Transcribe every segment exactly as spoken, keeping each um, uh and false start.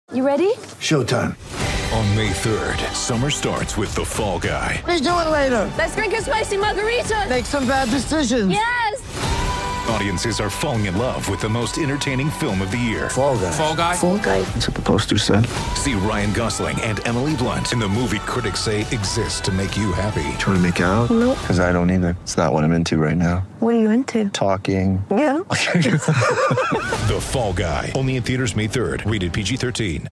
You ready? Showtime. On May third, summer starts with The Fall Guy. Let's do it later. Let's drink a spicy margarita. Make some bad decisions. Yes! Audiences are falling in love with the most entertaining film of the year. Fall Guy. Fall Guy? Fall Guy. That's what the poster said. See Ryan Gosling and Emily Blunt in the movie critics say exists to make you happy. Trying to make it out? Nope. Because I don't either. It's not what I'm into right now. What are you into? Talking. Yeah. The Fall Guy. Only in theaters May third. Rated P G thirteen.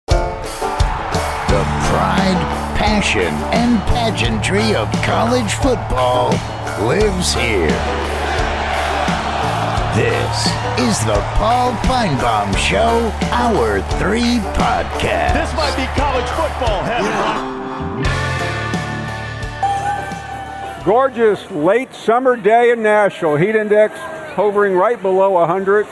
The pride, passion, and pageantry of college football lives here. This is the Paul Feinbaum Show, Hour three podcast. This might be college football heaven. Gorgeous late summer day in Nashville. Heat index hovering right below one hundred.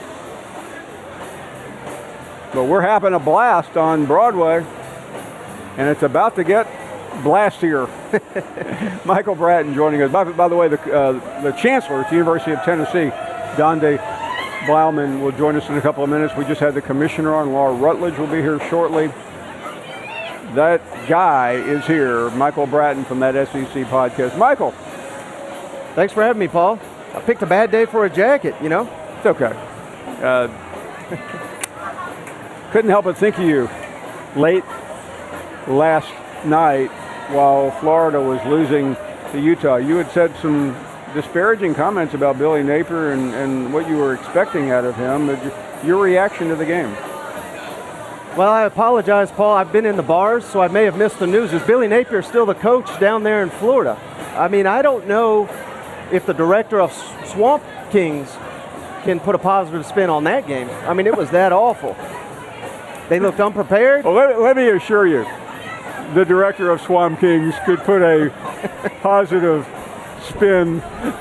But we're having a blast on Broadway. And it's about to get blastier. Michael Bratton joining us. By, by the way, the, uh, the chancellor at the University of Tennessee, Donde Blauman, will join us in a couple of minutes. We just had the commissioner on. Laura Rutledge will be here shortly. That guy is here, Michael Bratton from that S E C podcast. Michael. Thanks for having me, Paul. I picked a bad day for a jacket, you know? It's okay. Uh, couldn't help but think of you late last night while Florida was losing to Utah. You had said some disparaging comments about Billy Napier and, and what you were expecting out of him. Your reaction to the game? Well, I apologize, Paul. I've been in the bars, so I may have missed the news. Is Billy Napier still the coach down there in Florida? I mean, I don't know if the director of Swamp Kings can put a positive spin on that game. I mean, it was that awful. They looked unprepared. Well, let, let me assure you, the director of Swamp Kings could put a positive spin.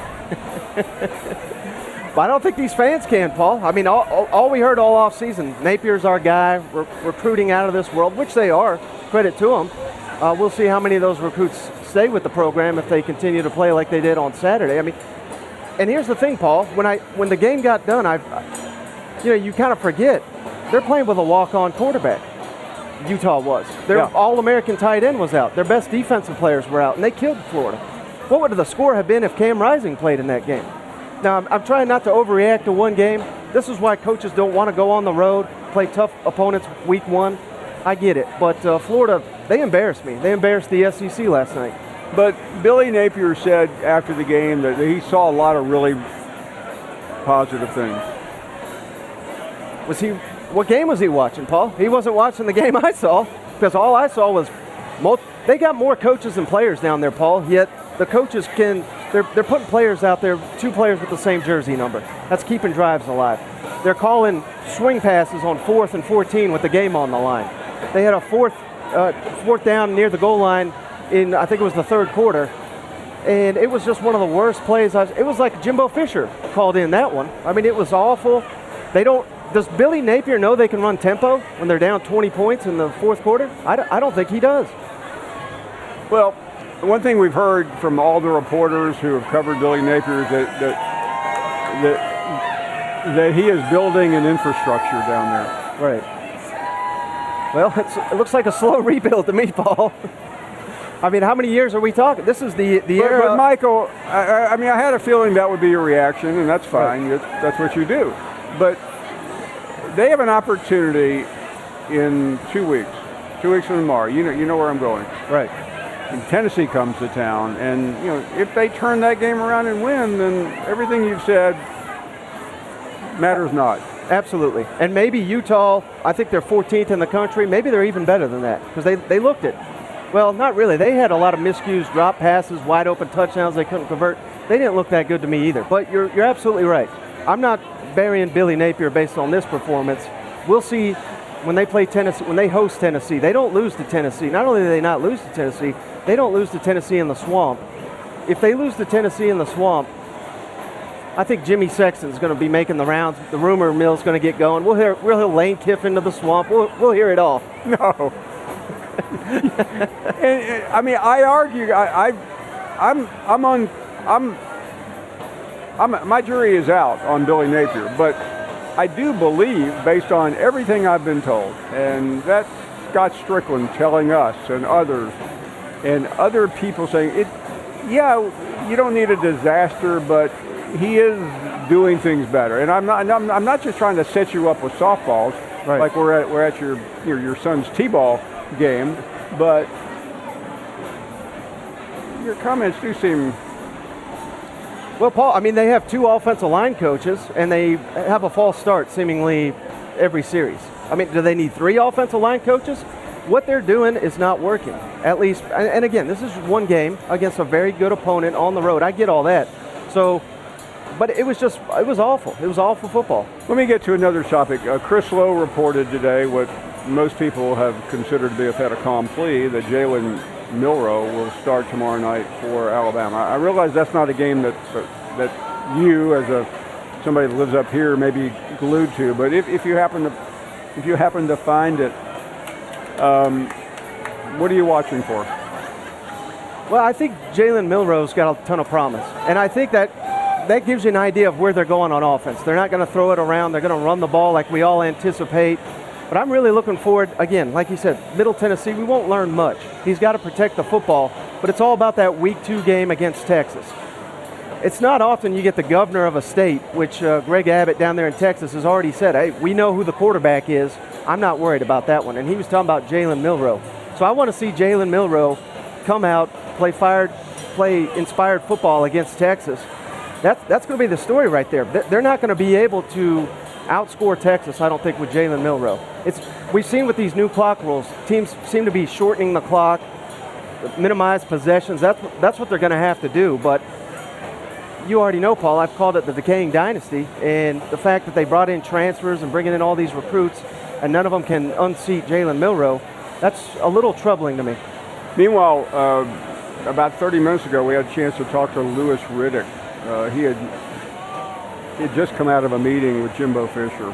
But I don't think these fans can, Paul. I mean, all, all, all we heard all off season, Napier's our guy, re- recruiting out of this world, which they are. Credit to them. Uh, we'll see how many of those recruits stay with the program if they continue to play like they did on Saturday. I mean, and here's the thing, Paul. When I when the game got done, I, you know, you kind of forget they're playing with a walk-on quarterback. Utah was. Their yeah. All-American tight end was out. Their best defensive players were out, and they killed Florida. What would the score have been if Cam Rising played in that game? Now, I'm, I'm trying not to overreact to one game. This is why coaches don't want to go on the road, play tough opponents week one. I get it. But uh, Florida, they embarrassed me. They embarrassed the S E C last night. But Billy Napier said after the game that he saw a lot of really positive things. Was he? What game was he watching, Paul? He wasn't watching the game I saw, because all I saw was most, they got more coaches than players down there, Paul, yet the coaches can, they're, they're putting players out there, two players with the same jersey number. That's keeping drives alive. They're calling swing passes on fourth and fourteen with the game on the line. They had a fourth, uh, fourth down near the goal line in, I think it was the third quarter, and it was just one of the worst plays. I, it was like Jimbo Fisher called in that one. I mean, it was awful. They don't, Does Billy Napier know they can run tempo when they're down twenty points in the fourth quarter? I don't, I don't think he does. Well, one thing we've heard from all the reporters who have covered Billy Napier is that that, that, that he is building an infrastructure down there. Right. Well, it's, it looks like a slow rebuild to me, Paul. I mean, how many years are we talking? This is the, the but, era. But, Michael, I, I mean, I had a feeling that would be your reaction, and that's fine. Right. That's, that's what you do. But they have an opportunity in two weeks, two weeks from tomorrow. You know, you know where I'm going. Right. And Tennessee comes to town, and you know, if they turn that game around and win, then everything you've said matters not. Absolutely. And maybe Utah, I think they're fourteenth in the country. Maybe they're even better than that, because they, they looked it. Well, not really. They had a lot of miscues, drop passes, wide open touchdowns they couldn't convert. They didn't look that good to me either. But you're you're absolutely right. I'm not burying Billy Napier based on this performance. We'll see when they play Tennessee, when they host Tennessee. They don't lose to Tennessee. Not only do they not lose to Tennessee, they don't lose to Tennessee in the Swamp. If they lose to Tennessee in the Swamp, I think Jimmy Sexton's going to be making the rounds. The rumor mill's going to get going. We'll hear, we'll hear Lane Kiffin to the Swamp. We'll, we'll hear it all. No. and, and, I mean, I argue. I, I, I'm, I'm on. I'm. I'm. My jury is out on Billy Napier, but I do believe, based on everything I've been told, and that's Scott Strickland telling us and others, and other people saying, it. yeah, you don't need a disaster, but he is doing things better. And I'm not, I'm, I'm not just trying to set you up with softballs, right, like we're at, we're at your, your, your son's T-ball game, but your comments do seem... Well, Paul, I mean, they have two offensive line coaches, and they have a false start seemingly every series. I mean, do they need three offensive line coaches? What they're doing is not working, at least. And, and again, this is one game against a very good opponent on the road. I get all that. So, but it was just, it was awful. It was awful football. Let me get to another topic. Uh, Chris Lowe reported today what most people have considered to be a fait accompli, that Jalen Milroe will start tomorrow night for Alabama. I realize that's not a game that that you, as a somebody that lives up here, may be glued to. But if, if you happen to if you happen to find it, um, what are you watching for? Well, I think Jalen Milroe's got a ton of promise, and I think that that gives you an idea of where they're going on offense. They're not going to throw it around. They're going to run the ball like we all anticipate. But I'm really looking forward, again, like you said, Middle Tennessee, we won't learn much. He's got to protect the football, but it's all about that week two game against Texas. It's not often you get the governor of a state, which uh, Greg Abbott down there in Texas has already said, hey, we know who the quarterback is. I'm not worried about that one. And he was talking about Jalen Milroe. So I want to see Jalen Milroe come out, play fired, play inspired football against Texas. That's, that's going to be the story right there. They're not going to be able to outscore Texas, I don't think, with Jalen Milroe. It's, we've seen with these new clock rules, teams seem to be shortening the clock, minimize possessions. That's, that's what they're going to have to do. But you already know, Paul, I've called it the decaying dynasty, and the fact that they brought in transfers and bringing in all these recruits, and none of them can unseat Jalen Milroe, that's a little troubling to me. Meanwhile, uh, about thirty minutes ago, we had a chance to talk to Louis Riddick. Uh, he had he had just come out of a meeting with Jimbo Fisher,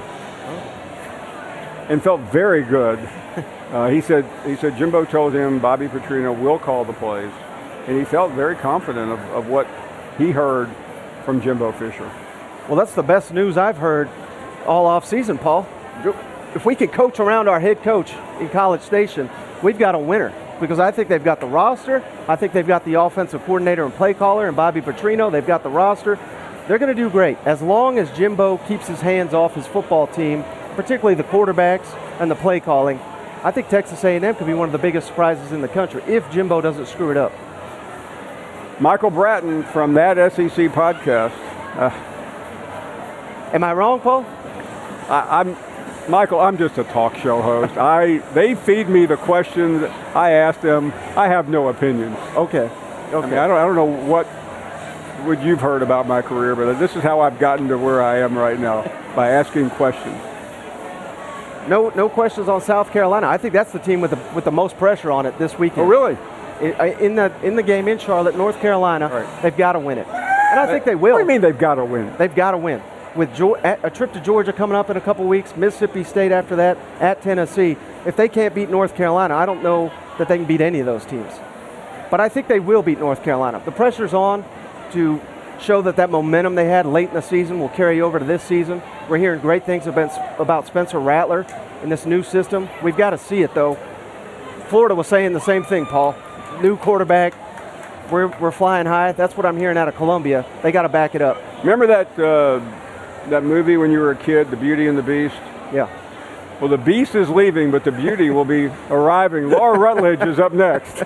and felt very good. Uh, he said he said Jimbo told him Bobby Petrino will call the plays, and he felt very confident of, of what he heard from Jimbo Fisher. Well, that's the best news I've heard all off season, Paul. If we could coach around our head coach in College Station, we've got a winner, because I think they've got the roster. I think they've got the offensive coordinator and play caller and Bobby Petrino. They've got the roster. They're going to do great as long as Jimbo keeps his hands off his football team, particularly the quarterbacks and the play calling. I think Texas A and M could be one of the biggest surprises in the country if Jimbo doesn't screw it up. Michael Bratton from That S E C Podcast. Uh, Am I wrong, Paul? I, I'm Michael. I'm just a talk show host. I they feed me the questions. I ask them. I have no opinions. Okay. Okay. I mean, I don't. I don't know what what you've heard about my career, but this is how I've gotten to where I am right now, by asking questions. No, no questions on South Carolina. I think that's the team with the with the most pressure on it this weekend. Oh, really? In the in the game in Charlotte, North Carolina, right, they've got to win it, and I think they will. What do you mean they've got to win? They've got to win. With George, a trip to Georgia coming up in a couple weeks, Mississippi State after that, at Tennessee. If they can't beat North Carolina, I don't know that they can beat any of those teams. But I think they will beat North Carolina. The pressure's on to show that that momentum they had late in the season will carry over to this season. We're hearing great things about Spencer Rattler in this new system. We've got to see it, though. Florida was saying the same thing, Paul. New quarterback. We're, we're flying high. That's what I'm hearing out of Columbia. They got to back it up. Remember that uh, that movie when you were a kid, The Beauty and the Beast? Yeah. Well, the Beast is leaving, but the Beauty will be arriving. Laura Rutledge is up next.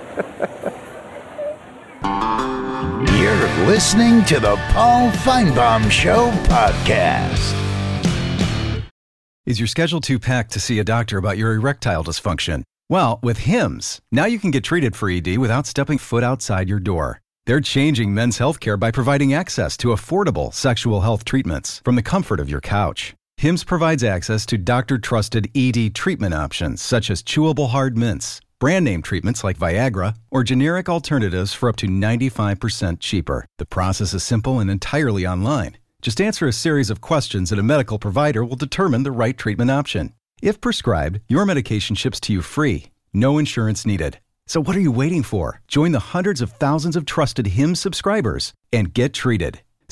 You're listening to the Paul Feinbaum Show podcast. Is your schedule too packed to see a doctor about your erectile dysfunction? Well, with Hims, now you can get treated for E D without stepping foot outside your door. They're changing men's healthcare by providing access to affordable sexual health treatments from the comfort of your couch. Hims provides access to doctor-trusted E D treatment options such as chewable hard mints, brand name treatments like Viagra, or generic alternatives for up to ninety-five percent cheaper. The process is simple and entirely online. Just answer a series of questions and a medical provider will determine the right treatment option. If prescribed, your medication ships to you free. No insurance needed. So what are you waiting for? Join the hundreds of thousands of trusted Hims subscribers and get treated.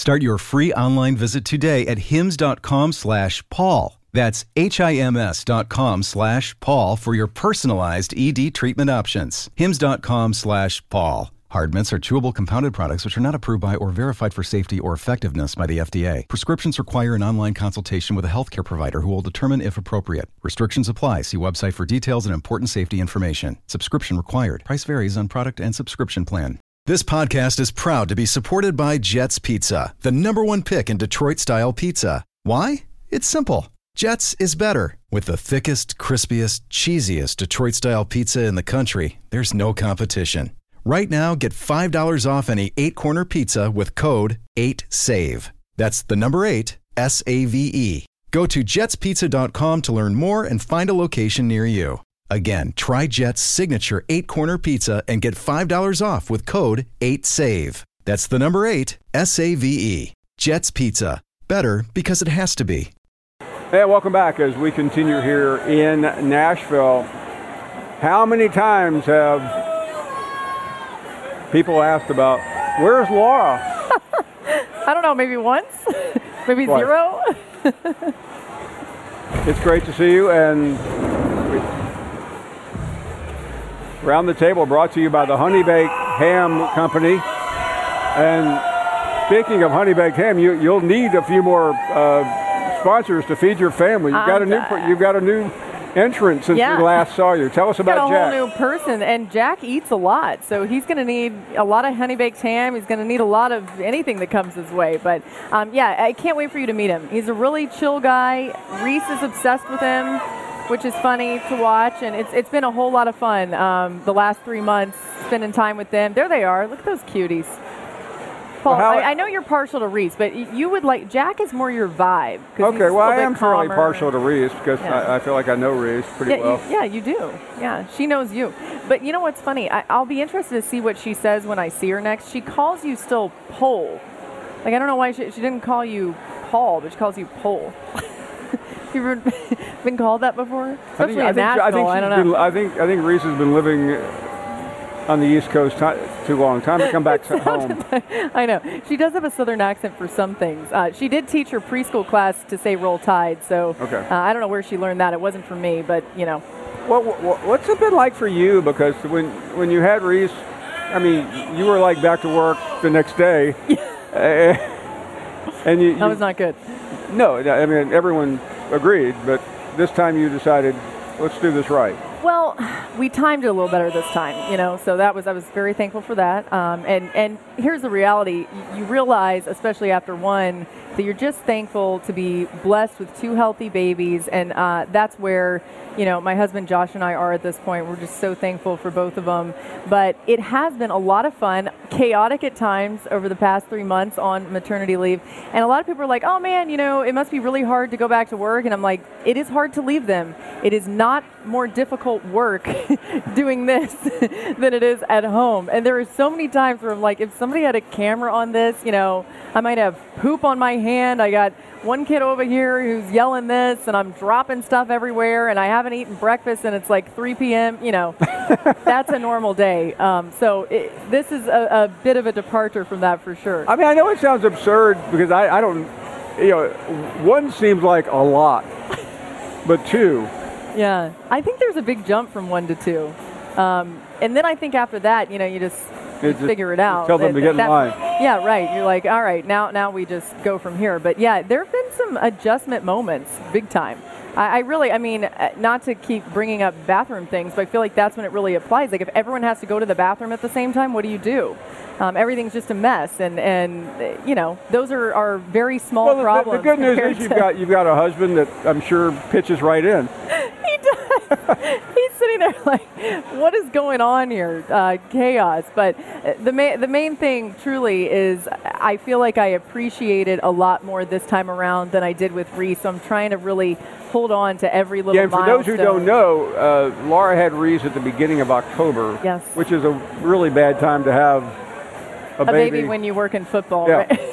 Start your free online visit today at hims.com slash Paul. That's H-I-M-S dot com slash Paul for your personalized E D treatment options. Hims.com slash Paul. Hard mints are chewable compounded products which are not approved by or verified for safety or effectiveness by the F D A. Prescriptions require an online consultation with a healthcare provider who will determine if appropriate. Restrictions apply. See website for details and important safety information. Subscription required. Price varies on product and subscription plan. This podcast is proud to be supported by Jets Pizza, the number one pick in Detroit-style pizza. Why? It's simple. Jets is better. With the thickest, crispiest, cheesiest Detroit-style pizza in the country, there's no competition. Right now, get five dollars off any eight-corner pizza with code eight save. That's the number eight, S A V E. Go to jets pizza dot com to learn more and find a location near you. Again, try Jet's signature eight-corner pizza and get five dollars off with code eight save. That's the number eight, S A V E. Jet's Pizza. Better because it has to be. Hey, welcome back as we continue here in Nashville. How many times have people asked about, where's Laura? I don't know, maybe once? Maybe What? zero? It's great to see you, and Around the Table brought to you by the Honey Baked Ham Company. And speaking of Honey Baked Ham, you, you'll need a few more uh, sponsors to feed your family. You've got a new, you've got a new entrant since Yeah. we last saw you. Tell us about Got a Jack. whole new person, and Jack eats a lot, so he's going to need a lot of honey baked ham. He's going to need a lot of anything that comes his way. But um, yeah, I can't wait for you to meet him. He's a really chill guy. Reese is obsessed with him, which is funny to watch, and it's it's been a whole lot of fun um, the last three months spending time with them. There they are. Look at those cuties. Paul, Well, how- I, I know you're partial to Reese, but y- you would like Jack is more your vibe. 'cause Okay, he's a well, I little am bit fairly calmer. partial to Reese because Yeah. I, I feel like I know Reese pretty Yeah, well. you, yeah, you do. Yeah, she knows you. But you know what's funny? I, I'll be interested to see what she says when I see her next. She calls you still Pole. Like, I don't know why she, she didn't call you Paul, but she calls you Pole. You ever been called that before? Especially I in think, I think, I Nashville, think I, she's don't know. been, I think I think Reese has been living on the East Coast ti too long. Time to come back to home. I know. She does have a southern accent for some things. Uh, she did teach her preschool class to say Roll Tide, so Okay. uh, I don't know where she learned that. It wasn't from me, but, you know. What, what, what's it been like for you? Because when when you had Reese, I mean, you were like back to work the next day. uh, and you, That you was not good. No, I mean everyone agreed, but this time you decided, let's do this right. Well, we timed it a little better this time, you know, so that was, I was very thankful for that. Um, and, and here's the reality. Y- You realize, especially after one, that you're just thankful to be blessed with two healthy babies. And uh, that's where, you know, my husband Josh and I are at this point. We're just so thankful for both of them. But it has been a lot of fun, chaotic at times over the past three months on maternity leave. And a lot of people are like, oh man, you know, it must be really hard to go back to work. And I'm like, it is hard to leave them. It is not more difficult work doing this than it is at home. And there are so many times where I'm like, if somebody had a camera on this, you know, I might have poop on my hand. I got one kid over here who's yelling this, and I'm dropping stuff everywhere, and I haven't eaten breakfast, and it's like three p.m. You know, that's a normal day. Um, so it, this is a, a bit of a departure from that for sure. I mean, I know it sounds absurd because I, I don't, you know, one seems like a lot, but two. Yeah, I think there's a big jump from one to two. Um, and then I think after that, you know, you just you It just- figure it out. tell them to That- get in that- line. Yeah, right. You're like, all right, now now we just go from here. But yeah, there have been some adjustment moments, big time. I, I really, I mean, uh, not to keep bringing up bathroom things, but I feel like that's when it really applies. Like if everyone has to go to the bathroom at the same time, what do you do? Um, everything's just a mess, and and uh, you know, those are, are very small Well, the, problems. the good news compared is you've to- got you've got a husband that I'm sure pitches right in. He does. He's sitting there like, what is going on here? Uh, chaos. But uh, the ma- the main thing truly is I feel like I appreciate it a lot more this time around than I did with Reese. So I'm trying to really hold on to every little Yeah, and for those who don't milestone. know, uh, Laura had Reese at the beginning of October, Yes. which is a really bad time to have a, A baby when you work in football. Yeah. Right?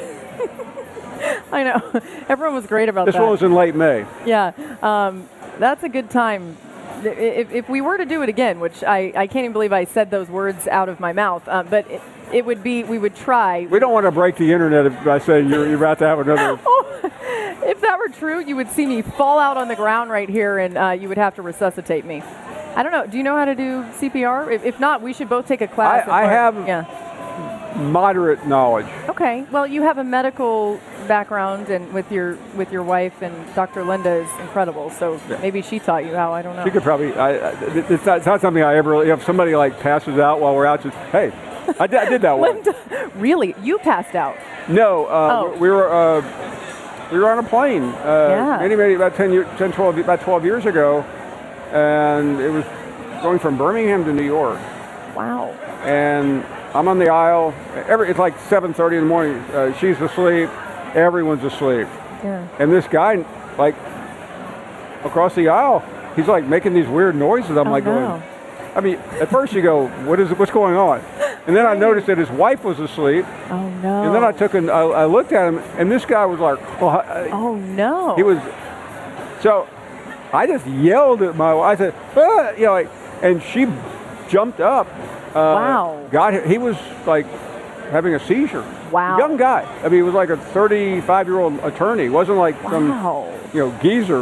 I know. Everyone was great about This that. one was in late May. Yeah, um, that's a good time if, if we were to do it again, which I, I can't even believe I said those words out of my mouth, um, but it, it would be, we would try. We don't want to break the internet if by saying you're, you're about to have another. Oh, if that were true, you would see me fall out on the ground right here, and uh, you would have to resuscitate me. I don't know. Do you know how to do C P R? If, if not, we should both take a class. I, I have yeah. moderate knowledge. Okay. Well, you have a medical background, and with your with your wife, and Doctor Linda is incredible. So Yeah. maybe she taught you how. I don't know. She could probably. I, I, it's, not, it's not something I ever. If somebody like passes out while we're out, just hey, I did, I did that one. Linda, really? You passed out? No, uh, Oh. we were uh, we were on a plane. Uh, Yeah. Maybe, maybe about ten, year, ten, twelve, about twelve years ago, and it was going from Birmingham to New York. Wow. And I'm on the aisle. Every it's like seven thirty in the morning. Uh, she's asleep. Everyone's asleep. Yeah. And this guy, like across the aisle, he's like making these weird noises. I'm Oh, like no. going. I mean, at first you go, what is what's going on? And then I noticed that his wife was asleep. Oh no. And then I took an, I, I looked at him, and this guy was like, well, I, Oh no. he was. So I just yelled at my wife. I said, ah, you know, like, and she jumped up. Uh, Wow. Got him. He was like having a seizure. Wow. Young guy. I mean, he was like a thirty-five-year-old attorney. He wasn't like some, Wow. you know, geezer.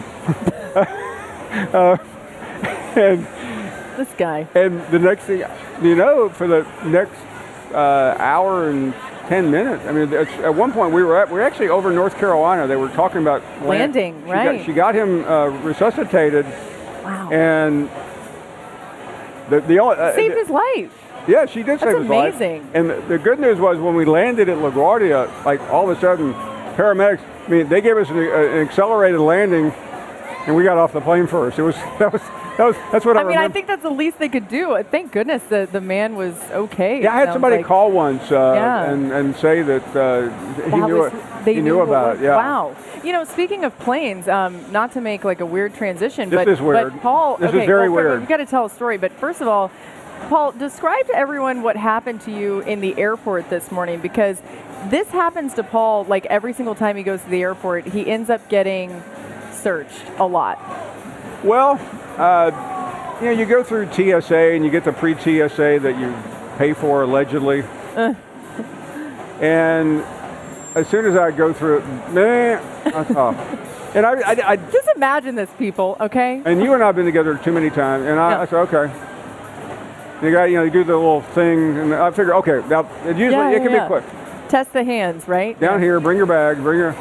uh, and This guy. and the next thing, you know, for the next uh, hour and ten minutes. I mean, it's, at one point we were at, we were actually over North Carolina. They were talking about land- Landing, she right. Got, she got him uh, resuscitated, Wow. and the the only uh, Saved the- his life. yeah, she did That's save his life. amazing. And the, the good news was when we landed at LaGuardia, like all of a sudden, paramedics. I mean, they gave us an, an accelerated landing, and we got off the plane first. It was that was that was that's what I, I mean, remember. I think that's the least they could do. Thank goodness the, the man was okay. Yeah, I it had sounds somebody like. call once uh, Yeah. and, and say that uh, he That knew was- it. They he knew, knew what about was- it. Yeah. Wow. You know, speaking of planes, um, not to make like a weird transition, This but is weird. but Paul, This is okay, very well, weird. We've got to tell a story, but first of all, Paul, describe to everyone what happened to you in the airport this morning, because this happens to Paul like every single time he goes to the airport. He ends up getting searched a lot. Well, uh, you know, you go through T S A and you get the pre-T S A that you pay for allegedly, Uh. and as soon as I go through it, nah, that's off. And I, I, I, Just imagine this, people, okay? and you and I have been together too many times, and I, Yeah. I said, okay. You got, you know, you do the little thing, and I figure, okay, now it usually Yeah, it can yeah, be quick. Test the hands, right? Down here, bring your bag, bring your,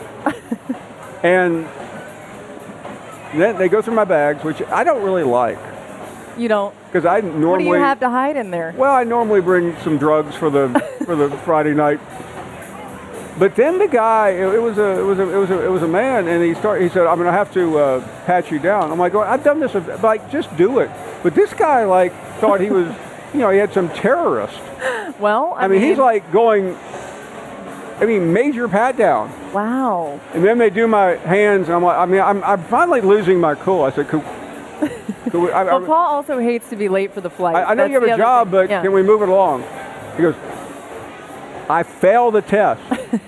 and then they go through my bags, which I don't really like, You don't. because I What normally. do you have to hide in there? Well, I normally bring some drugs for the for the Friday night. But then the guy, it, it was a it was a it was a it was a man, and he started. He said, "I'm going to have to uh, pat you down." I'm like, well, "I've done this, a- like just do it." But this guy like thought he was, you know, he had some terrorist. Well, I, I mean, he's like going. I mean, major pat down. wow. And then they do my hands, and I'm like, I mean, I'm I'm finally losing my cool. I said, cool. cool I, I, Well, Paul also hates to be late for the flight. I, I know That's you have the a other job, thing. but Yeah. can we move it along? He goes, I failed the test.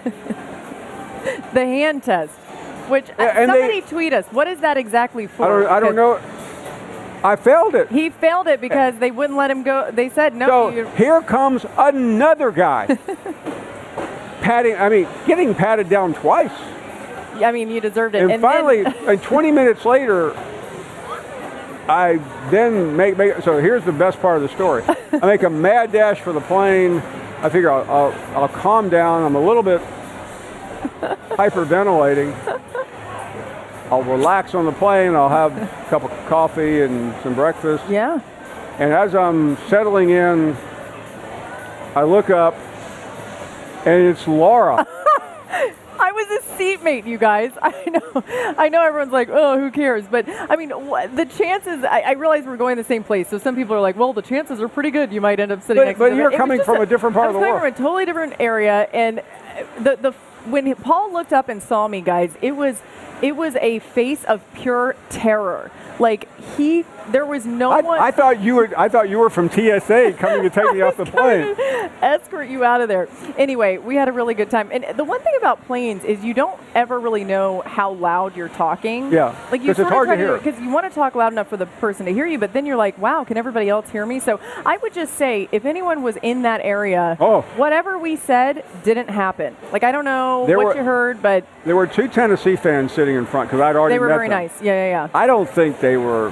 The hand test, which uh, Yeah, and they- somebody tweet us. What is that exactly for? I don't, I don't Because know. I failed it. He failed it because they wouldn't let him go. They said no. So you, here comes another guy. Patting, I mean, getting patted down twice. I mean, you deserved it. And, then- finally, and twenty minutes later, I then make, make, so here's the best part of the story. I make a mad dash for the plane. I figure I'll, I'll, I'll calm down. I'm a little bit hyperventilating. I'll relax on the plane. I'll have a cup of coffee and some breakfast. yeah. And as I'm settling in, I look up, and it's Laura. I was a seatmate, you guys. I know, I know. Everyone's like, "Oh, who cares?" But I mean, wh- the chances. I, I realize we're going the same place, so some people are like, "Well, the chances are pretty good. You might end up sitting But- next but to them." you're It was coming just from a different part I of was the coming world. from a totally different area, and the the when Paul looked up and saw me, guys, it was It was a face of pure terror. Like he, there was no I, one. I thought you were. I thought you were from T S A coming to take me off the plane. Escort you out of there. Anyway, we had a really good time. And the one thing about planes is you don't ever really know how loud you're talking. Yeah, like you 'cause it's hard to hear. because you want to talk loud enough for the person to hear you, but then you're like, wow, can everybody else hear me? So I would just say, if anyone was in that area, Oh. whatever we said didn't happen. Like I don't know There what were- you heard, but There were two Tennessee fans sitting in front because I'd already they were met very them. nice. Yeah, yeah, yeah. I don't think they were.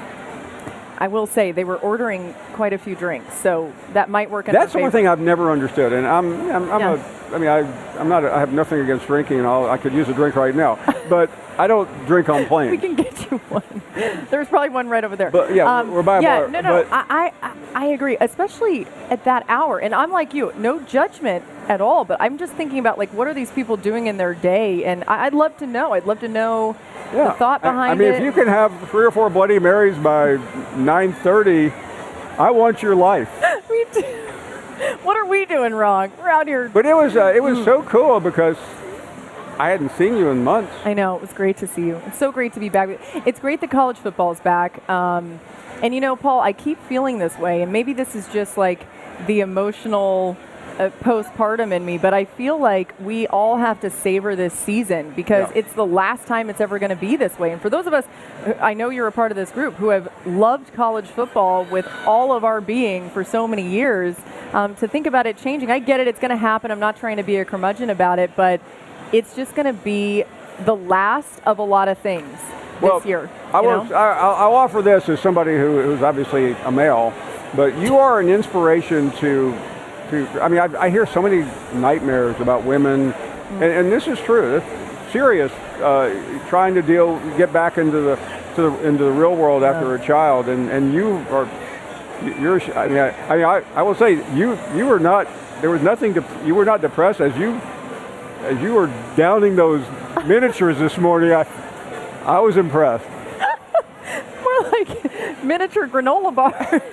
I will say they were ordering quite a few drinks, so that might work in That's the their one favor. thing I've never understood, and I'm, I'm, I'm Yeah. a, I mean, I, I'm not, a, I have nothing against drinking, and all. I could use a drink right now, but I don't drink on planes. We can get you one. There's probably one right over there. But, yeah, we're by a yeah, bar, no, no, but- I, I, I agree, especially at that hour. And I'm like you, no judgment at all, but I'm just thinking about, like, what are these people doing in their day? And I, I'd love to know. I'd love to know Yeah. the thought I- behind I mean, it. if you can have three or four Bloody Marys by nine thirty, I want your life. We do. What are we doing wrong? We're out here. But it was, uh, it Hmm. was so cool because I hadn't seen you in months. I know. It was great to see you. It's so great to be back. It's great that college football is back. Um, and, you know, Paul, I keep feeling this way, and maybe this is just like the emotional uh, postpartum in me, but I feel like we all have to savor this season because Yeah. it's the last time it's ever going to be this way. And for those of us, I know you're a part of this group, who have loved college football with all of our being for so many years, um, to think about it changing. I get it. It's going to happen. I'm not trying to be a curmudgeon about it, but it's just going to be the last of a lot of things Well, this year. I you will, know? I, I'll I'll offer this as somebody who, who's obviously a male, but you are an inspiration to, to I mean, I, I hear so many nightmares about women, Mm. and, and this is true. It's serious, uh, trying to deal, get back into the, to the into the real world after a child, and, and you are, you're, I mean, I, I mean, I, I will say, you, you were not, there was nothing to, you were not depressed as you, as you were downing those miniatures this morning. I, I was impressed. More like miniature granola bars.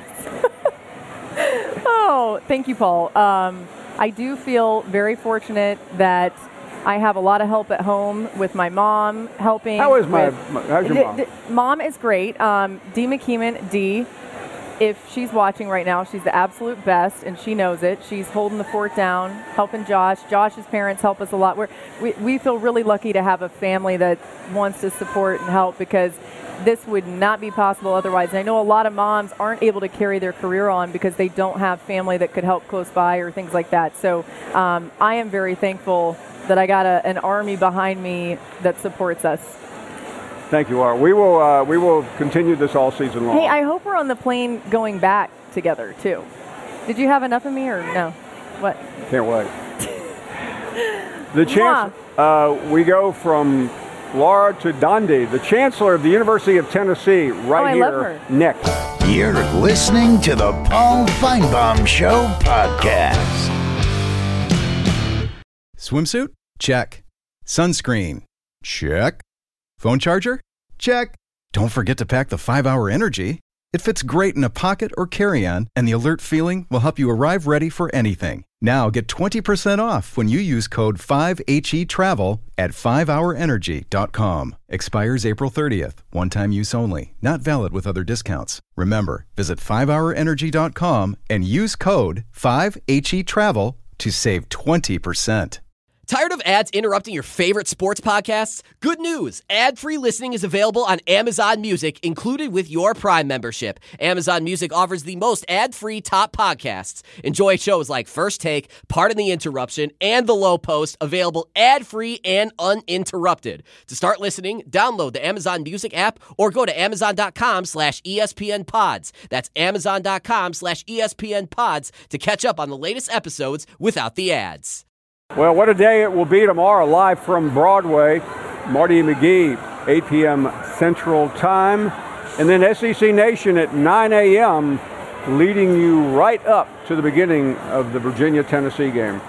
Oh, thank you, Paul. Um, I do feel very fortunate that I have a lot of help at home with my mom helping. How is my, with- my how's your D- mom? D- mom is great. Um, Dee McKeeman, Dee, if she's watching right now, she's the absolute best, and she knows it. She's holding the fort down, helping Josh. Josh's parents help us a lot. We're, we we feel really lucky to have a family that wants to support and help, because this would not be possible otherwise. And I know a lot of moms aren't able to carry their career on because they don't have family that could help close by or things like that. So um, I am very thankful that I got a, an army behind me that supports us. Thank you, Art. We will uh, we will continue this all season long. Hey, I hope we're on the plane going back together, too. Did you have enough of me or no? What? Can't wait. The chance uh, we go from Laura to Donde, the Chancellor of the University of Tennessee, right Oh, I here love her. next. You're listening to the Paul Feinbaum Show podcast. Swimsuit? Check. Sunscreen? Check. Phone charger? Check. Don't forget to pack the five hour Energy. It fits great in a pocket or carry-on, and the alert feeling will help you arrive ready for anything. Now get twenty percent off when you use code five H E travel at five hour energy dot com. Expires April thirtieth. One-time use only. Not valid with other discounts. Remember, visit five hour energy dot com and use code five H E travel to save twenty percent. Tired of ads interrupting your favorite sports podcasts? Good news! Ad-free listening is available on Amazon Music, included with your Prime membership. Amazon Music offers the most ad-free top podcasts. Enjoy shows like First Take, Pardon the Interruption, and The Low Post, available ad-free and uninterrupted. To start listening, download the Amazon Music app or go to amazon.com slash ESPN pods. That's amazon.com slash ESPN pods to catch up on the latest episodes without the ads. Well, what a day it will be tomorrow, live from Broadway. Marty McGee, eight p.m. Central Time. And then S E C Nation at nine a.m., leading you right up to the beginning of the Virginia-Tennessee game.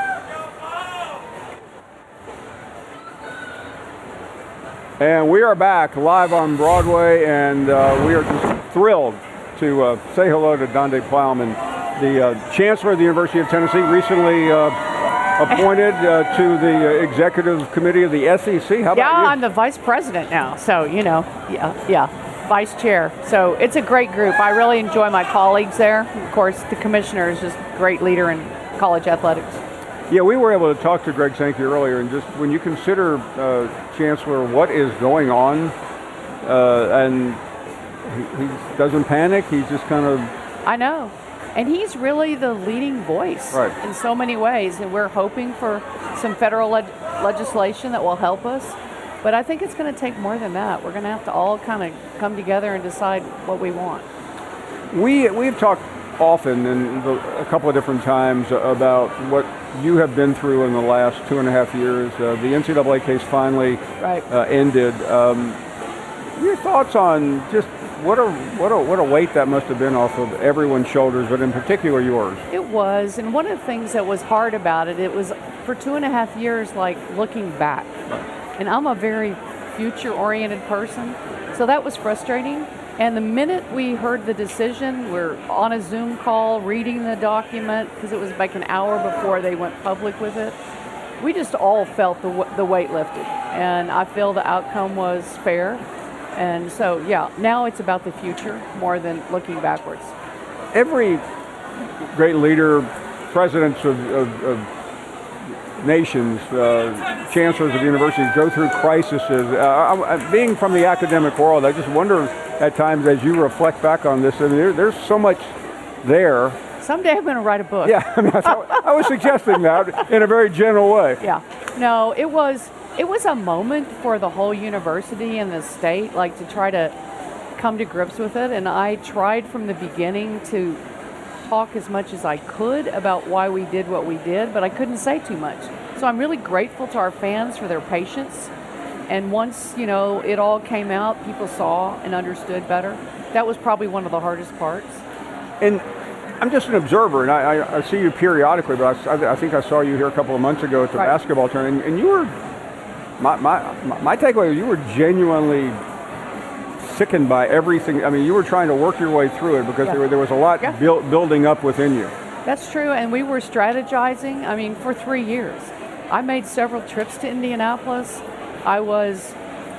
And we are back live on Broadway, and uh, we are just thrilled to uh, say hello to Donde Plowman, the uh, Chancellor of the University of Tennessee, recently uh, appointed uh, to the uh, executive committee of the S E C. How about yeah, you? I'm the vice president now, so you know, yeah, yeah, vice chair. So it's a great group. I really enjoy my colleagues there. Of course, the commissioner is just a great leader in college athletics. Yeah, we were able to talk to Greg Sankey earlier, and just when you consider, uh, Chancellor, what is going on, uh, and he, he doesn't panic, he's just kind of... I know. And he's really the leading voice right. in so many ways, and we're hoping for some federal leg- legislation that will help us. But I think it's going to take more than that. We're going to have to all kind of come together and decide what we want. We, we've talked often and a couple of different times about what you have been through in the last two and a half years. Uh, the N C double A case finally right. uh, ended. Um, your thoughts on just what a what a what a weight that must have been off of everyone's shoulders, but in particular yours. It was, and one of the things that was hard about it, it was for two and a half years like looking back. Right. And I'm a very future-oriented person, so that was frustrating. And the minute we heard the decision, we're on a Zoom call reading the document because it was like an hour before they went public with it. We just all felt the, the weight lifted, and I feel the outcome was fair. And so, yeah, now it's about the future more than looking backwards. Every great leader, presidents of, of, of nations, uh, chancellors of universities go through crises. Uh, I, being from the academic world, I just wonder at times as you reflect back on this, I mean, there, there's so much there. Someday I'm going to write a book. Yeah, I, mean, I, I was suggesting that in a very general way. Yeah, no, it was it was a moment for the whole university and the state, like to try to come to grips with it. And I tried from the beginning to talk as much as I could about why we did what we did, but I couldn't say too much. So I'm really grateful to our fans for their patience. And once, you know, it all came out, people saw and understood better. That was probably one of the hardest parts. And I'm just an observer, and I, I, I see you periodically, but I, I think I saw you here a couple of months ago at the right. basketball tournament, and, and you were, my, my, my takeaway, you were genuinely sickened by everything. I mean, you were trying to work your way through it because yeah. there, there was a lot yeah. build, building up within you. That's true, and we were strategizing, I mean, for three years. I made several trips to Indianapolis. I was,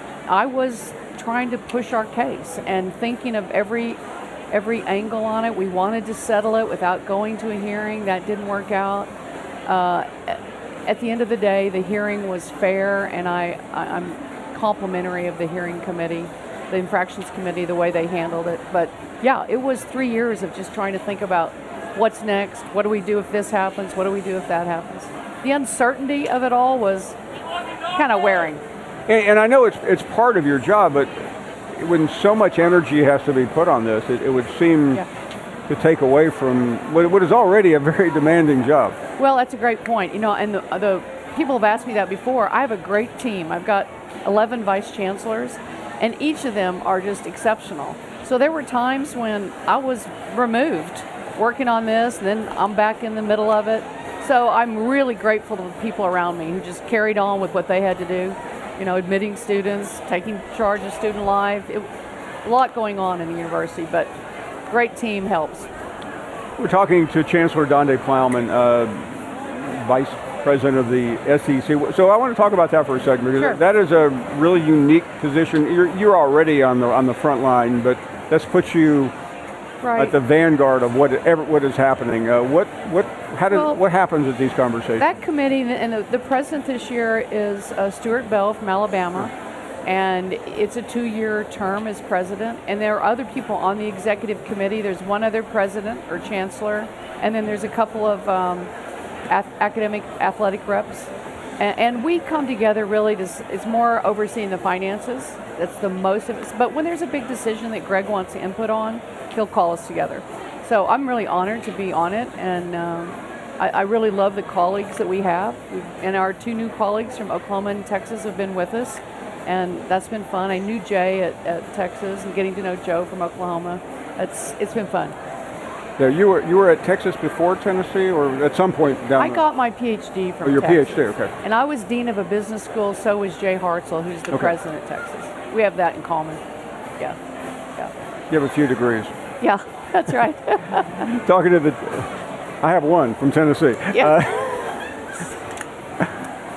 I was trying to push our case and thinking of every, every angle on it. We wanted to settle it without going to a hearing. That didn't work out. Uh, at the end of the day, the hearing was fair, and I, I, I'm complimentary of the hearing committee, the infractions committee, the way they handled it. But yeah, it was three years of just trying to think about what's next. What do we do if this happens? What do we do if that happens? The uncertainty of it all was kind of wearing. And, and I know it's it's part of your job, but when so much energy has to be put on this, it, it would seem yeah. to take away from what, what is already a very demanding job. Well, that's a great point. You know, and the, the people have asked me that before. I have a great team. I've got eleven vice chancellors, and each of them are just exceptional. So there were times when I was removed working on this, and then I'm back in the middle of it. So I'm really grateful to the people around me who just carried on with what they had to do. You know, admitting students, taking charge of student life. It, a lot going on in the university, but great team helps. We're talking to Chancellor Donde Plowman, uh, Vice President of the S E C. So I want to talk about that for a second, because sure. that is a really unique position. You're, you're already on the on the front line, but let's put you right. at the vanguard of what ever, what is happening. Uh, what what how does well, what happens at these conversations? That committee, and the, the president this year is uh, Stuart Bell from Alabama, and it's a two-year term as president. And there are other people on the executive committee. There's one other president or chancellor, and then there's a couple of um, ath- academic athletic reps. And, and we come together really to, it's more overseeing the finances. That's the most of it. But when there's a big decision that Greg wants to input on, he'll call us together. So I'm really honored to be on it, and um, I, I really love the colleagues that we have. We've, and our two new colleagues from Oklahoma and Texas have been with us, and that's been fun. I knew Jay at, at Texas, and getting to know Joe from Oklahoma. It's it's been fun. Yeah, you were you were at Texas before Tennessee, or at some point down I got my P H D from oh, your Texas. P H D, okay. And I was dean of a business school, so was Jay Hartzell, who's the okay. president of Texas. We have that in common. Yeah, yeah. You have a few degrees. Yeah, that's right. Talking to the, I have one from Tennessee. Yeah.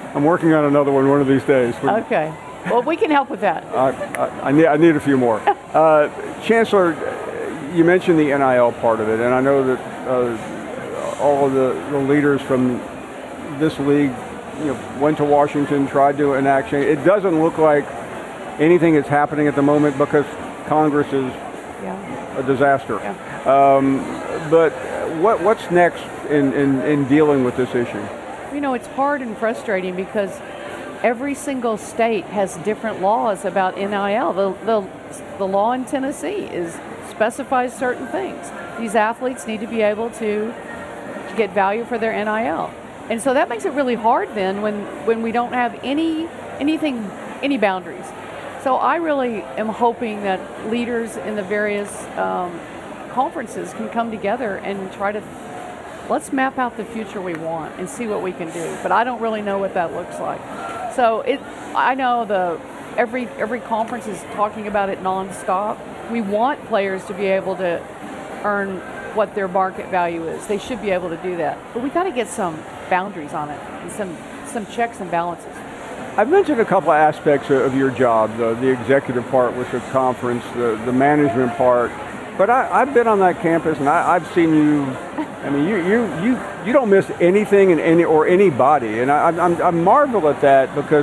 I'm working on another one one of these days. Okay. Well, we can help with that. I, I, I, need, I need a few more. Uh, Chancellor, you mentioned the N I L part of it, and I know that uh, all of the, the leaders from this league, you know, went to Washington, tried to enact change. It doesn't look like anything is happening at the moment because Congress is yeah. a disaster. Yeah. Um, but what, what's next in, in, in dealing with this issue? You know, it's hard and frustrating because every single state has different laws about N I L. The, the, the law in Tennessee is specifies certain things. These athletes need to be able to get value for their N I L. And so that makes it really hard then when, when we don't have any anything, any boundaries. So I really am hoping that leaders in the various um, conferences can come together and try to, let's map out the future we want and see what we can do. But I don't really know what that looks like. So it, I know the every every conference is talking about it nonstop. We want players to be able to earn what their market value is. They should be able to do that. But we got to get some boundaries on it and some some checks and balances. I've mentioned a couple of aspects of your job, the, the executive part with the conference, the, the management part. But I, I've been on that campus and I, I've seen you. I mean, you you you you don't miss anything and any or anybody, and I I'm, I marvel at that because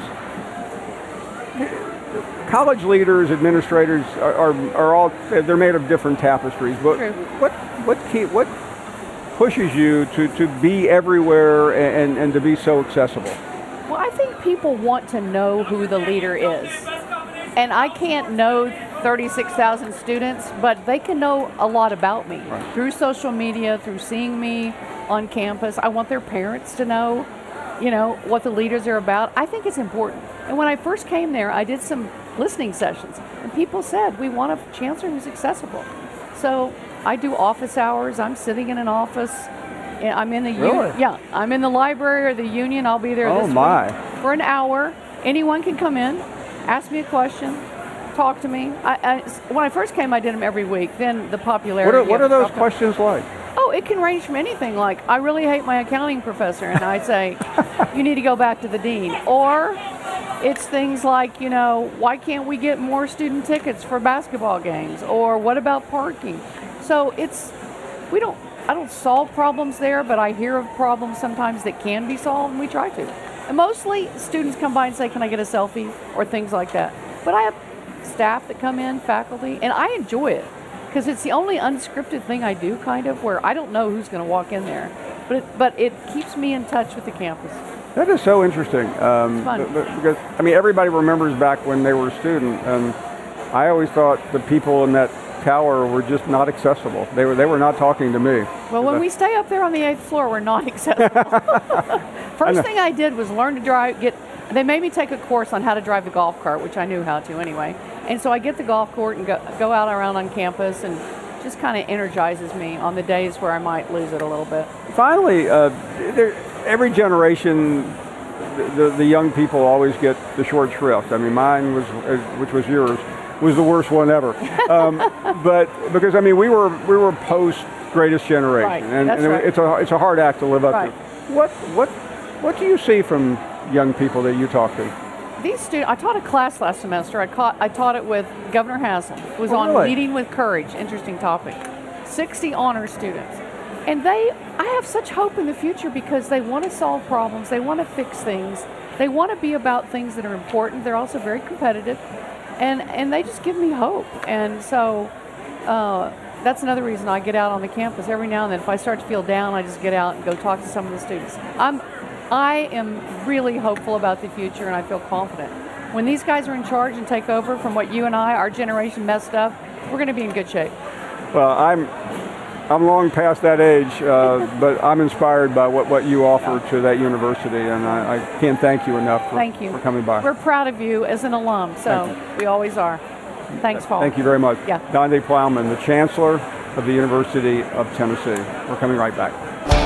college leaders, administrators are, are, are all they're made of different tapestries. But True. what what key, what pushes you to, to be everywhere and, and to be so accessible? Well, I think people want to know who the leader is, and I can't know thirty-six thousand students, but they can know a lot about me right. through social media, through seeing me on campus. I want their parents to know, you know, what the leaders are about. I think it's important. And when I first came there, I did some listening sessions, and people said, we want a chancellor who's accessible. So I do office hours. I'm sitting in an office. I'm in the really? un- yeah. I'm in the library or the union. I'll be there oh this my. week for an hour. Anyone can come in, ask me a question, talk to me. I, I, when I first came, I did them every week. Then the popularity. What are, what are those dropped questions like? Oh, it can range from anything like, I really hate my accounting professor, and I say, you need to go back to the dean. Or it's things like, you know, why can't we get more student tickets for basketball games? Or what about parking? So it's, we don't, I don't solve problems there, but I hear of problems sometimes that can be solved, and we try to. And mostly students come by and say, can I get a selfie? Or things like that. But I have staff that come in, faculty, and I enjoy it. Because it's the only unscripted thing I do, kind of, where I don't know who's going to walk in there. But it, but it keeps me in touch with the campus. That is so interesting. Um, It's fun. b- b- because, I mean, everybody remembers back when they were a student, and I always thought the people in that tower were just not accessible. They were they were not talking to me. Well, when we stay up there on the eighth floor, we're not accessible. First thing I did was learn to drive, get, they made me take a course on how to drive the golf cart, which I knew how to anyway. And so I get the golf cart and go, go out around on campus, and just kind of energizes me on the days where I might lose it a little bit. Finally, uh, there, every generation, the, the, the young people always get the short shrift. I mean, mine was, uh, which was yours, was the worst one ever. Um, but because I mean, we were we were post Greatest Generation, Right, and, that's and right. it's a it's a hard act to live up Right. to. What what what do you see from young people that you talk to? These students, I taught a class last semester. I, caught, I taught it with Governor Haslam. It was Oh, on really? leading with courage. Interesting topic. sixty honor students. And they, I have such hope in the future because they want to solve problems. They want to fix things. They want to be about things that are important. They're also very competitive. And, and they just give me hope. And so uh, that's another reason I get out on the campus every now and then. If I start to feel down, I just get out and go talk to some of the students. I'm I am really hopeful about the future, and I feel confident. When these guys are in charge and take over from what you and I, our generation, messed up, we're going to be in good shape. Well, I'm I'm long past that age, uh, but I'm inspired by what, what you offer to that university, and I, I can't thank you enough for, Thank you. for coming by. We're proud of you as an alum, so we always are. Thanks, Paul. Thank you very much. Yeah. Donde Plowman, the Chancellor of the University of Tennessee. We're coming right back.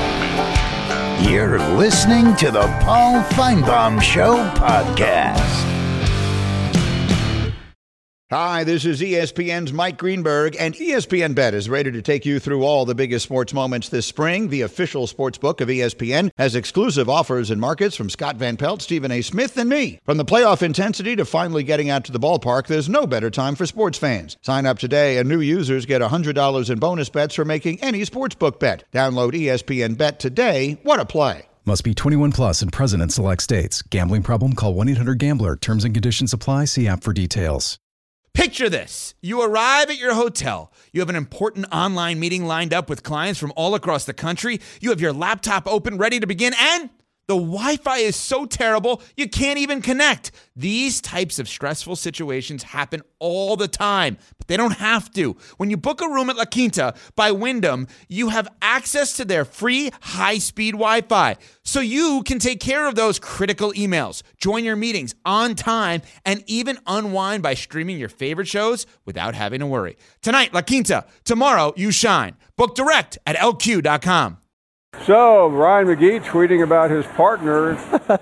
You're listening to the Paul Feinbaum Show podcast. Hi, this is E S P N's Mike Greenberg, and E S P N Bet is ready to take you through all the biggest sports moments this spring. The official sports book of E S P N has exclusive offers and markets from Scott Van Pelt, Stephen A. Smith, and me. From the playoff intensity to finally getting out to the ballpark, there's no better time for sports fans. Sign up today, and new users get one hundred dollars in bonus bets for making any sportsbook bet. Download E S P N Bet today. What a play. Must be twenty-one plus and present in select states. Gambling problem? Call one eight hundred gambler. Terms and conditions apply. See app for details. Picture this. You arrive at your hotel. You have an important online meeting lined up with clients from all across the country. You have your laptop open, ready to begin, and the Wi-Fi is so terrible, you can't even connect. These types of stressful situations happen all the time, but they don't have to. When you book a room at La Quinta by Wyndham, you have access to their free high-speed Wi-Fi, so you can take care of those critical emails, join your meetings on time, and even unwind by streaming your favorite shows without having to worry. Tonight, La Quinta. Tomorrow, you shine. Book direct at L Q dot com. So, Ryan McGee tweeting about his partner.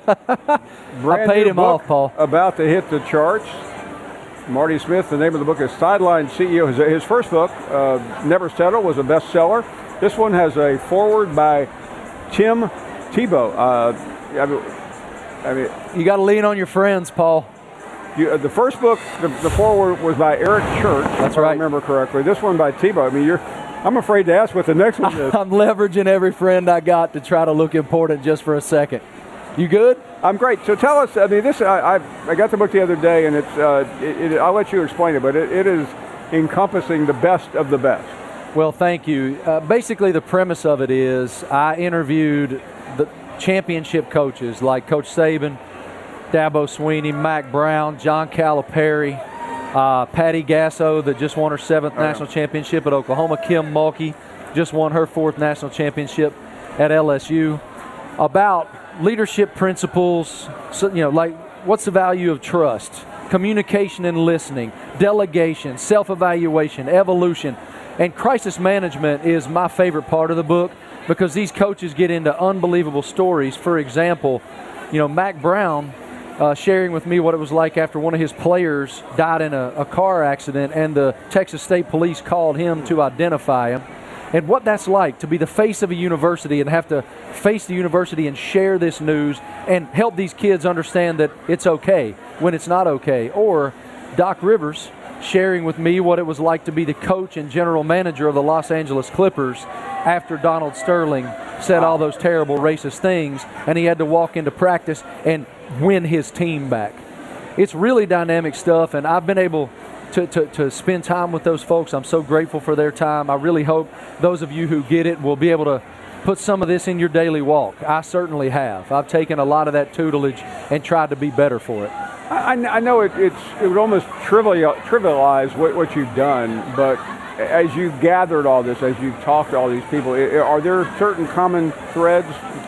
I paid him off, Paul. About to hit the charts. Marty Smith, the name of the book is Sideline C E O. His, his first book, uh, Never Settle, was a bestseller. This one has a foreword by Tim Tebow. Uh, I mean, I mean, you got to lean on your friends, Paul. You, uh, the first book, the, the foreword was by Eric Church. That's if right. I remember correctly. This one by Tebow. I mean, you're. I'm afraid to ask what the next one is. I'm leveraging every friend I got to try to look important just for a second. You good? I'm great. So tell us, I mean, this, I I, I got the book the other day, and it's, uh, it, it, I'll let you explain it, but it, it is encompassing the best of the best. Well, thank you. Uh, basically, the premise of it is I interviewed the championship coaches like Coach Saban, Dabo Swinney, Mac Brown, John Calipari, Uh, Patty Gasso, that just won her seventh oh, national yeah. championship at Oklahoma. Kim Mulkey just won her fourth national championship at L S U. About leadership principles, so, you know, like what's the value of trust, communication and listening, delegation, self-evaluation, evolution, and crisis management is my favorite part of the book because these coaches get into unbelievable stories. For example, you know, Mac Brown Uh, sharing with me what it was like after one of his players died in a, a car accident and the Texas State Police called him to identify him, and what that's like to be the face of a university and have to face the university and share this news and help these kids understand that it's okay when it's not okay. Or Doc Rivers sharing with me what it was like to be the coach and general manager of the Los Angeles Clippers after Donald Sterling said all those terrible racist things, and he had to walk into practice and win his team back. It's really dynamic stuff, and I've been able to, to, to spend time with those folks. I'm so grateful for their time. I really hope those of you who get it will be able to put some of this in your daily walk. I certainly have. I've taken a lot of that tutelage and tried to be better for it. I, I know it, it's, it would almost trivial, trivialize what, what you've done, but as you gathered all this, as you talked to all these people, are there certain common threads?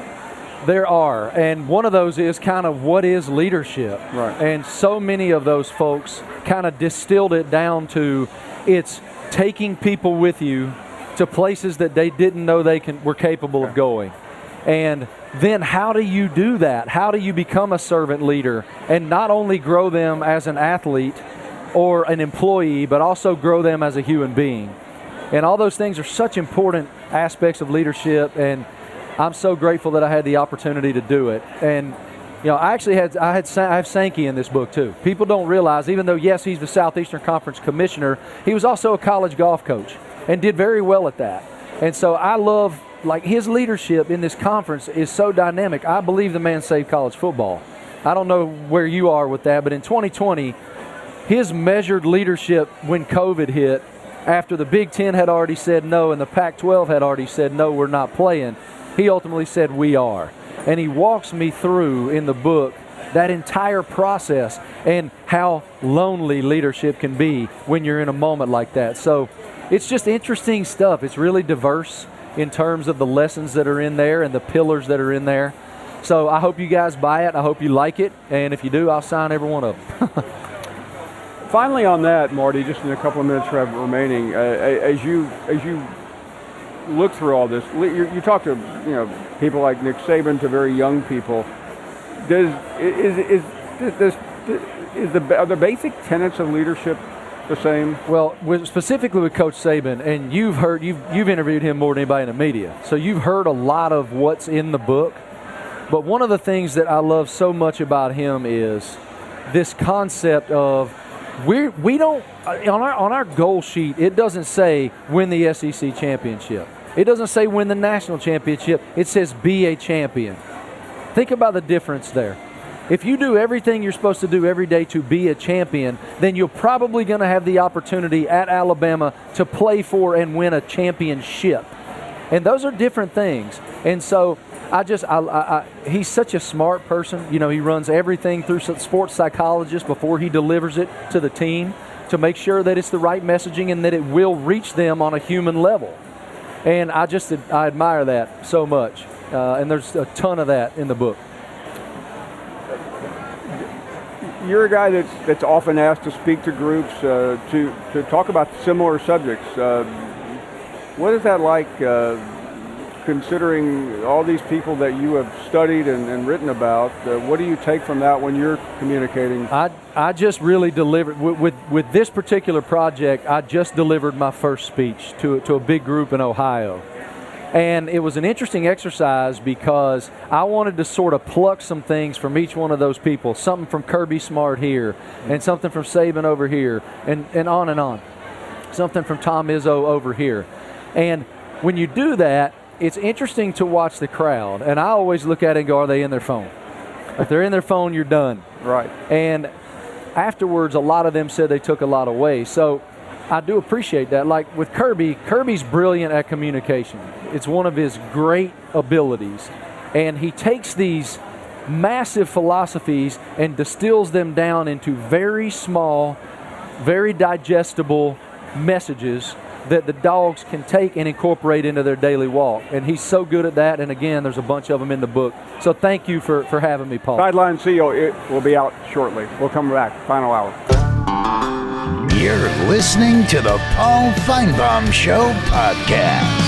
There are, and one of those is kind of what is leadership. Right. And so many of those folks kind of distilled it down to it's taking people with you to places that they didn't know they can, were capable of going. And then how do you do that? How do you become a servant leader and not only grow them as an athlete or an employee, but also grow them as a human being? And all those things are such important aspects of leadership, and I'm so grateful that I had the opportunity to do it. And you know, I actually had I had I have Sankey in this book too. People don't realize, even though yes, he's the Southeastern Conference commissioner, he was also a college golf coach and did very well at that. And so I love, like, his leadership in this conference is so dynamic. I believe the man saved college football. I don't know where you are with that, but in twenty twenty, his measured leadership when COVID hit, after the Big Ten had already said no and the Pac twelve had already said no, we're not playing, he ultimately said we are. And he walks me through in the book that entire process and how lonely leadership can be when you're in a moment like that. So it's just interesting stuff. It's really diverse in terms of the lessons that are in there and the pillars that are in there. So I hope you guys buy it. I hope you like it. And if you do, I'll sign every one of them. Finally on that, Marty, just in a couple of minutes we have remaining, uh, as you as you look through all this, you, you talk to you know people like Nick Saban to very young people. Does is is is, is, is the are the basic tenets of leadership the same? Well, with, specifically with Coach Saban, and you've heard you've you've interviewed him more than anybody in the media, so you've heard a lot of what's in the book. But one of the things that I love so much about him is this concept of we we don't on our on our goal sheet. It doesn't say win the S E C championship. It doesn't say win the national championship. It says be a champion. Think about the difference there. If you do everything you're supposed to do every day to be a champion, then you're probably going to have the opportunity at Alabama to play for and win a championship. And those are different things. And so I just, I, I, I, he's such a smart person. You know, he runs everything through sports psychologists before he delivers it to the team to make sure that it's the right messaging and that it will reach them on a human level. And I just, I admire that so much. Uh, and there's a ton of that in the book. You're a guy that's, that's often asked to speak to groups uh, to, to talk about similar subjects. Uh, what is that like, uh, considering all these people that you have studied and, and written about? Uh, what do you take from that when you're communicating? I, I just really delivered, with, with, with this particular project, I just delivered my first speech to, to a big group in Ohio. And it was an interesting exercise because I wanted to sort of pluck some things from each one of those people, something from Kirby Smart here and something from Saban over here and, and on and on, something from Tom Izzo over here. And when you do that, it's interesting to watch the crowd. And I always look at it and go, are they in their phone? If they're in their phone, you're done. Right. And afterwards, a lot of them said they took a lot away. So I do appreciate that. Like with Kirby, Kirby's brilliant at communication. It's one of his great abilities. And he takes these massive philosophies and distills them down into very small, very digestible messages that the dogs can take and incorporate into their daily walk. And he's so good at that. And again, there's a bunch of them in the book. So thank you for, for having me, Paul. Sideline Seal, it will be out shortly. We'll come back. Final hour. You're listening to the Paul Feinbaum Show podcast.